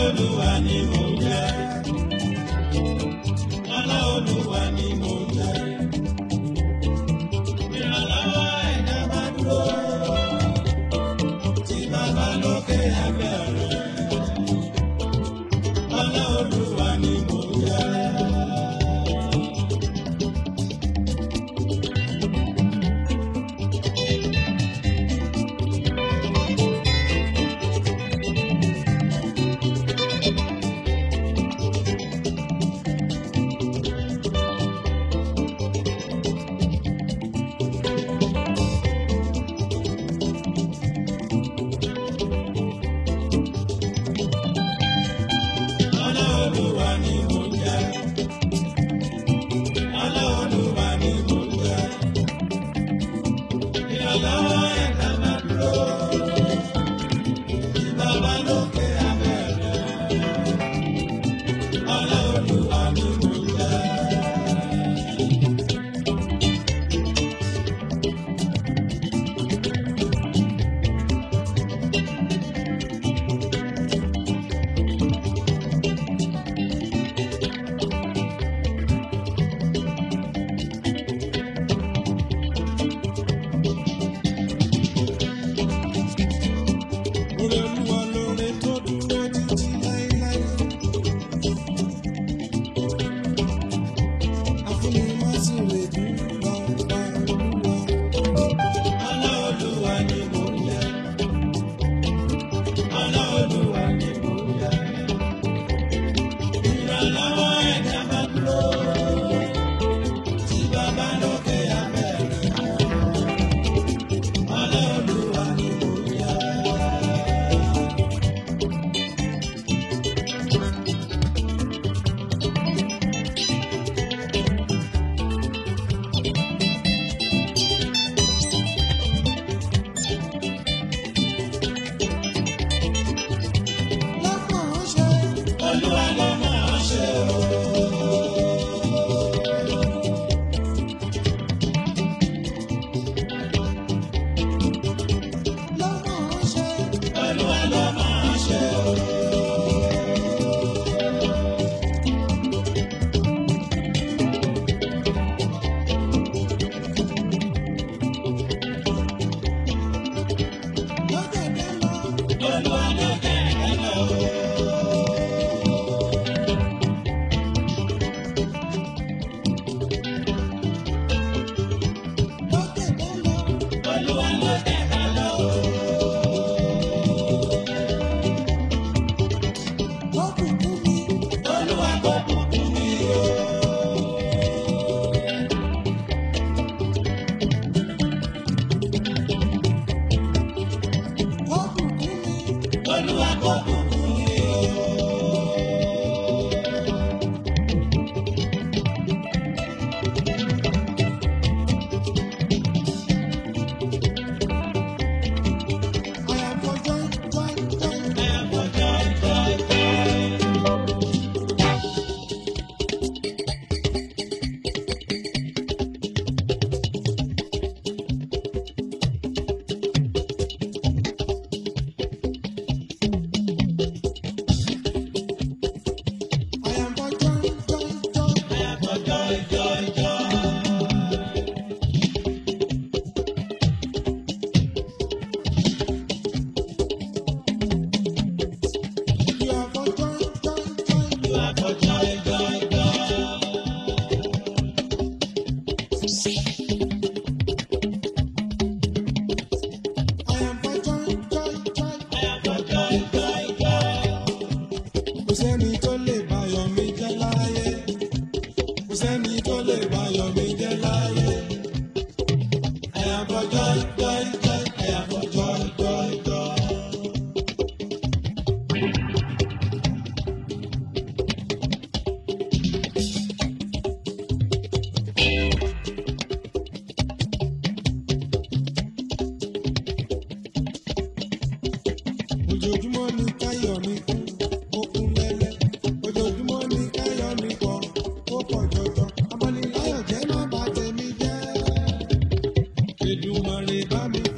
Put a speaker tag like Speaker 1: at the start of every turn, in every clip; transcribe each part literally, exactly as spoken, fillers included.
Speaker 1: Olúwa ni mò ń jẹ́. Ọlá Olúwa ni mò ń jẹ́. Ìrànlọ́wọ́ ẹ̀dá bá dúró. Tí bàbá lókè ẹgbẹ́ rẹ̀. Ọlá Olúwa ni mò ń jẹ́.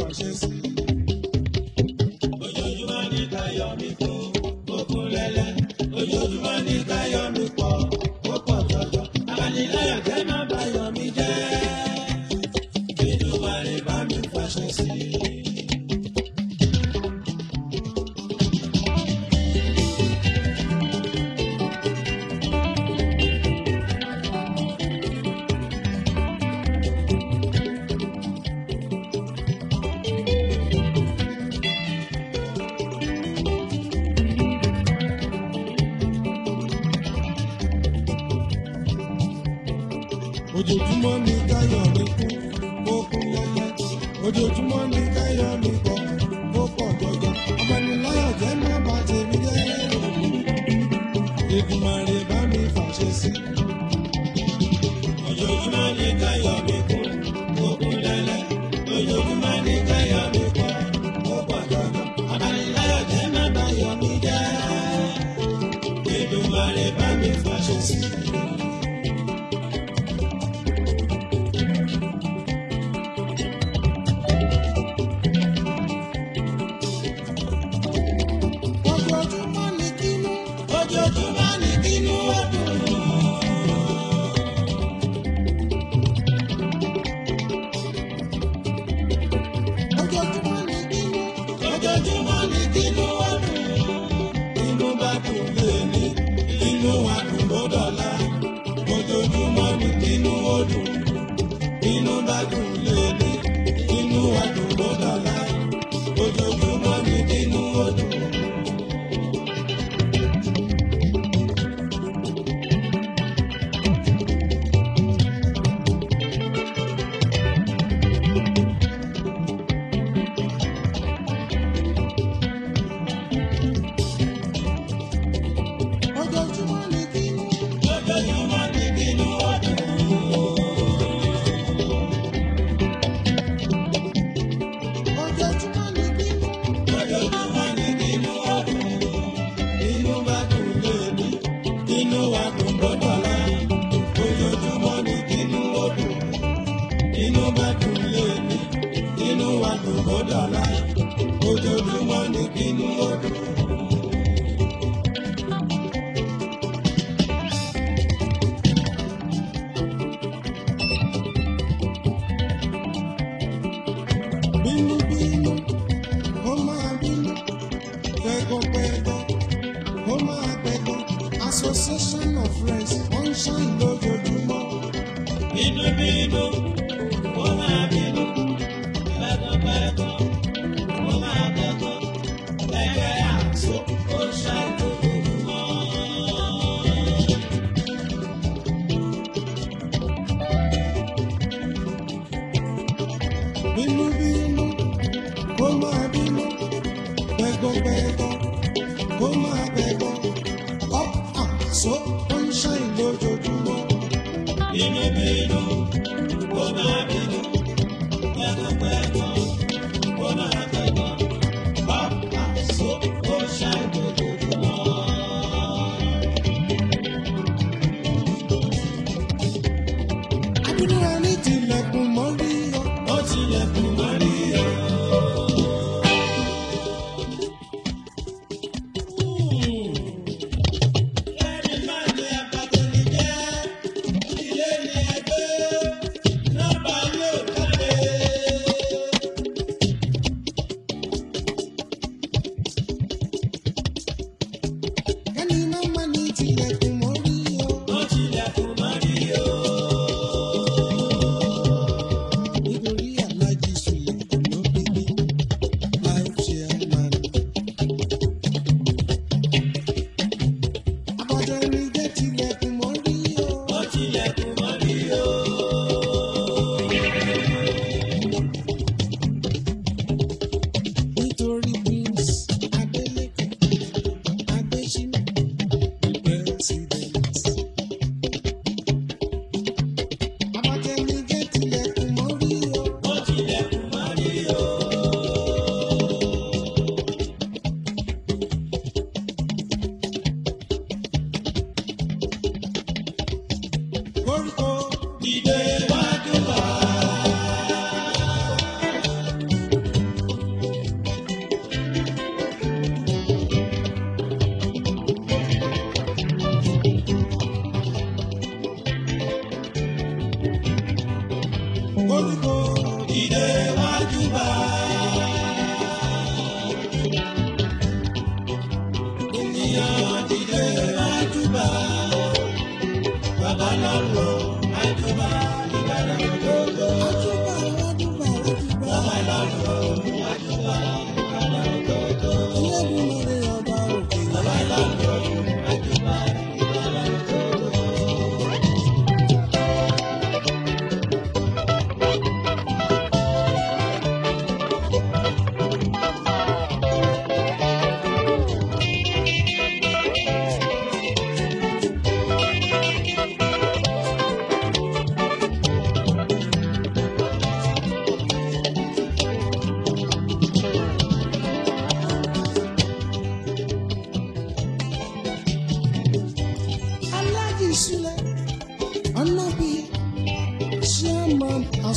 Speaker 2: Ojoojúmọ́ ní káyọ̀ mi kó kókó lẹ́lẹ́. ojoojúmọ́ ni káyọ̀ mi kú kó kún lẹ́lẹ́ ojoojúmọ́ ni káyọ̀ mi pọ̀ kó pọ̀ jọjọ ọmọnìláyọ̀ jẹ́ má bà tèmi jẹ́ Èdùmàrè bá mi fàṣẹ sí.
Speaker 1: Ojoojúmọ́ ni káyọ̀ mi kú kó kún lẹ́lẹ́ ojoojúmọ́ ni káyọ̀ mi pọ̀ kó pọ̀ jọjọ ọmọnìláyọ̀ jẹ́ má bà yọ̀ mí jẹ́ Èdùmàrè bá mi fàṣẹ sí.
Speaker 2: Association of Friends wọ́n ń ṣàn lójoojúmọ́.
Speaker 1: Bínú bínú ó máa bínú pẹ́kọ̀pẹ́kọ̀ ó máa kẹ́kọ̀ọ́ ẹgbẹ́ àṣọ ó ṣàn lójoojúmọ́.
Speaker 2: Bínú bínú ó máa bínú pẹ́kọ̀pẹ́kọ̀ ó máa kẹ́kọ̀ọ́ so ń ṣàn lójoojúmọ́.
Speaker 1: Bínú bínú ó máa bínú pẹ́kọ̀pẹ́kọ̀ ó máa kẹ́kọ̀ọ́ ọ̀pá so ó ṣàn lójoojúmọ́.
Speaker 2: Abínú ẹni tilẹ̀kùn mọ́rí yọ.
Speaker 1: Ó tilẹ̀kùn mọ́rí yọ.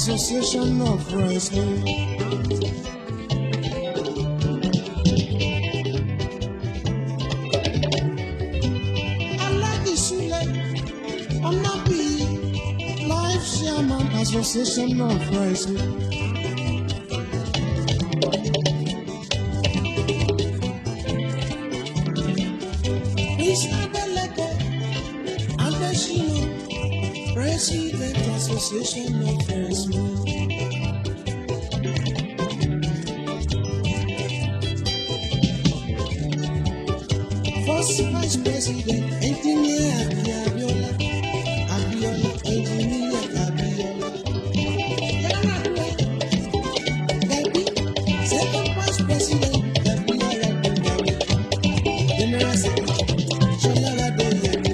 Speaker 2: Association of Wrestling. Alhaji Sule Onabi, Life Chairman, Association of Wrestling. President, Association of Wrestling. First Vice President, Engineer Abiola, Abiola, Engineer Abiola. Second Vice President, Abiola, General Secretary, Shola Adeyemi.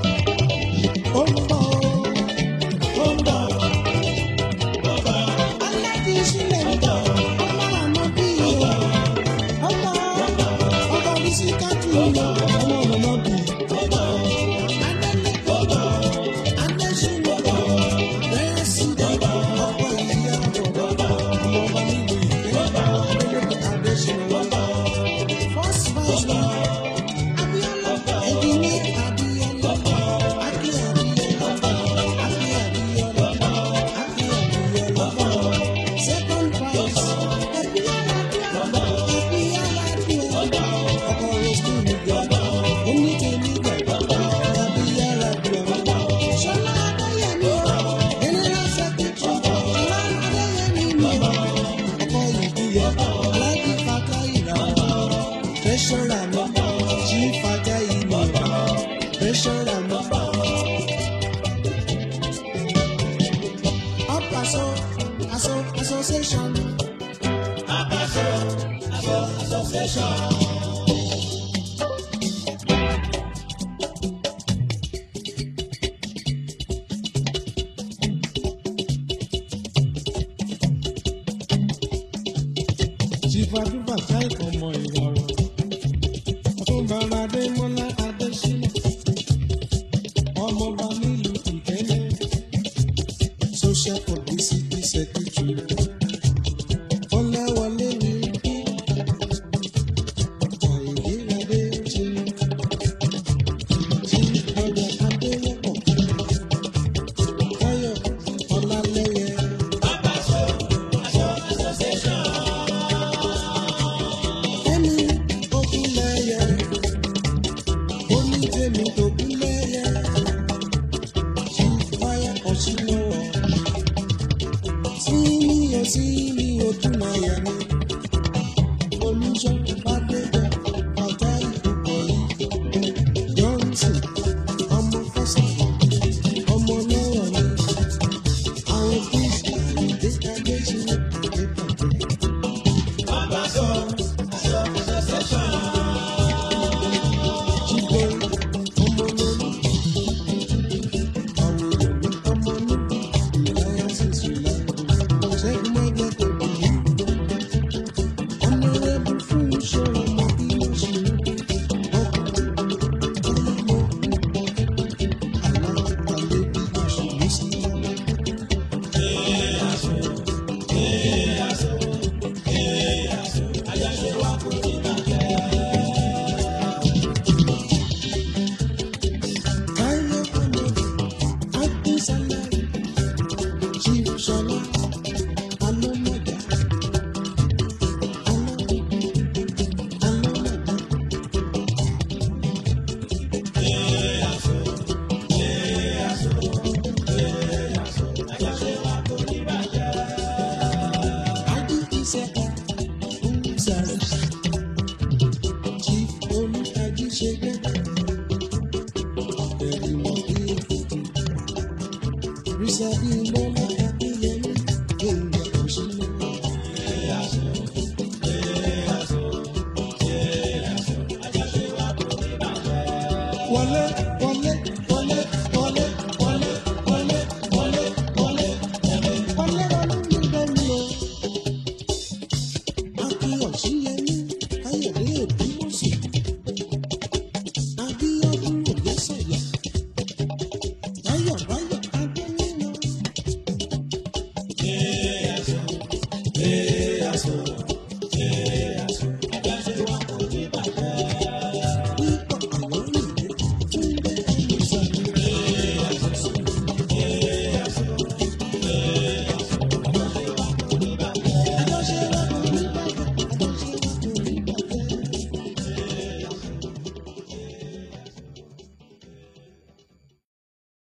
Speaker 2: Association. Association. Chief Aduba Kai ọmọ Ìlọrin. Ọ̀túnba Adémọ́lá Adésínà. Ọmọọba nílùú Ìkẹ́lẹ́. Social Publicity Secretary. Ọláwọlé ní kí. Àìdíradé ṣe. Chief Ọjà Adéwọ́pọ̀. Táyọ̀ Ọlálẹ́yẹ. Wale